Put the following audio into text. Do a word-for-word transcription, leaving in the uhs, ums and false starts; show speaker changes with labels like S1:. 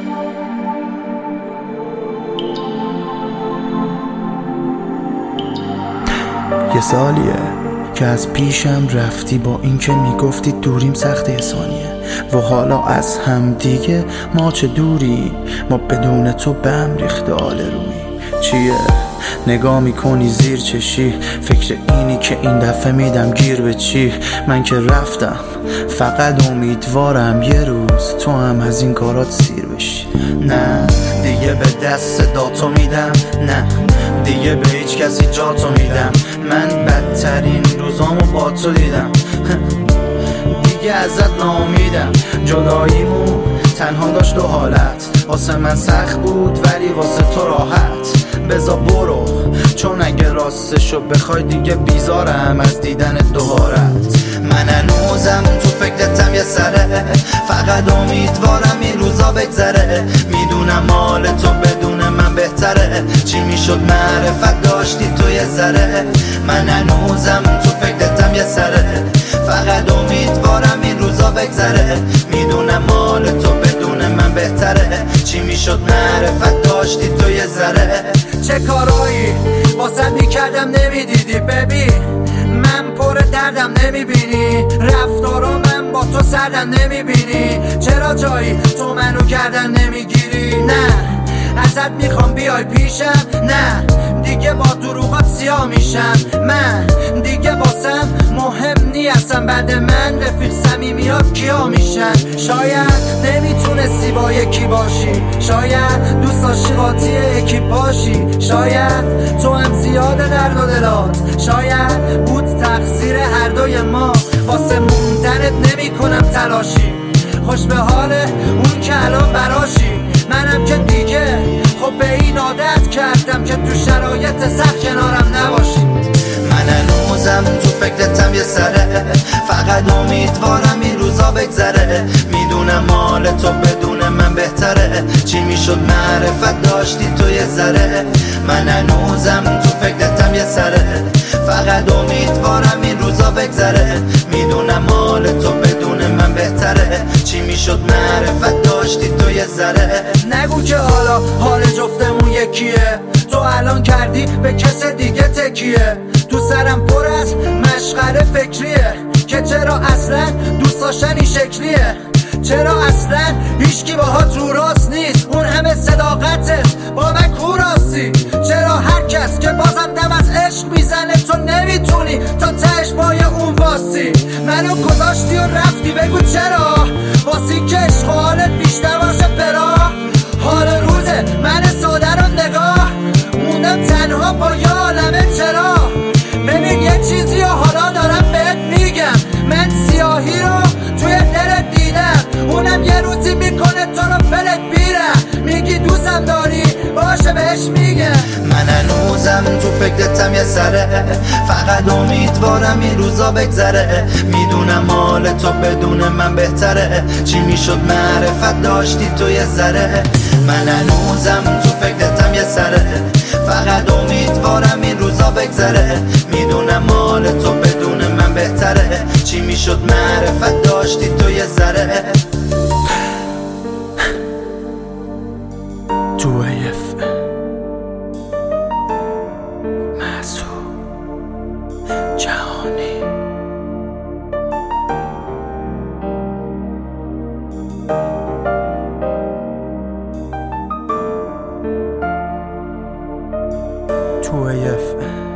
S1: یه سالیه که از پیشم رفتی، با اینکه میگفتی دوریم سخت یه ثانیه و حالا از هم دیگه ما چه دوری، ما بدون تو بهم ریخته آل روی. چیه نگاه میکنی زیر چشی، فکر اینی که این دفعه میدم گیر به چی؟ من که رفتم فقط امیدوارم یه روز تو هم از این کارات سیر بشی. نه دیگه به دست داتو میدم، نه دیگه به هیچ کسی جاتو میدم. من بدترین روزامو با تو دیدم، دیگه ازت ناامیدم. جداییمون تنها داشت دو حالت، واسه من سخت بود ولی واسه تو راحت. بذار برو چون اگه راستشو بخوای دیگه بیزارم از دیدن دوبارت. من هنوزم تو فکرتم یه سره، فقط امیدوارم این روزا بگذره. میدونم مال تو بدون من بهتره، چی میشد معرفت داشتی تو یه ذره. من هنوزم تو فکرتم یه سره، فقط امیدوارم این روزا بگذره. میدونم مال تو بدون من بهتره، چی میشد معرفت داشتی تو یه ذره.
S2: چه کارایی واسه میکردم نمیدیدی ببین، من پر دردم نمیبینی، رفتارا من با تو سردم نمیبینی. چرا جایی تو منو کردن نمیگیری؟ نه ازت میخوام بیای پیشم، نه دیگه با دروغات سیاه میشم. من دیگه باسم مهم نیستم، بعد من رفیق صمیمیات کیا میشن؟ شاید نمیتونستی با یکی باشی، شاید دوست داشتی قاطی یکی باشی، شاید تو هم زیاده درد و دلات، شاید بود تقصیر هر دوی ما. واسه موندنت نمی کنم تلاشی، خوش به حال اون که الان براشی. منم که دیگه خب به این عادت کردم که تو شرایط سخت کنارم نباشی.
S3: من هنوزم تو فکرتم یه سره، فقط امیدوارم این روزا بگذره. میدونم مال تو بدون من بهتره، چی میشد معرفت داشتی تو یه ذره. من هنوزم تو فکرتم یه سره، فقط امیدوارم این روزا بگذره. میدونم مال تو بدون من بهتره، چی میشد معرفت داشتی تو یه ذره.
S2: نگو که حالا حال جفتمون یکیه، تو الان کردی به کس دیگه تکیه. تو سرم پر از مشغله فکریه که چرا اصلا دوست داشتن این شکلیه، چرا اصلا هیچکی باهات رو راست نیست، اون همه صداقتت با من کو راستی. چرا هر کس که بازم دم از عشق میزنه تو نمیتونی تا تهش پای اون واستی. منو گذاشتی و رفتی بگو چرا، واسی که عشق حالت بیشتر باشه برا. حال روزه من ساده رو نگاه موندم تنها با یه عالمه چرا. ببین یه چیزی و حالا دارم بهت میگم، من سیاهی رو توی دلت دیدم، اونم یه روزی میکنه تو رو فلت بیرم. میگی دوستم داری باشه بهش میگم.
S3: من هنوزم تو فکرتم یه سره، فقط امیدوارم این روزا بگذره. میدونم مال تو بدون من بهتره، چی میشد معرفت داشتی تو یه ذره. من هنوزم تو فکرتم یه سره، فقط امیدوارم این روزا بگذره. میدونم مال تو بدون من بهتره، چی میشد معرفت داشتی تو یه ذره.
S1: تو ایف محسوب جهانی. تو ایف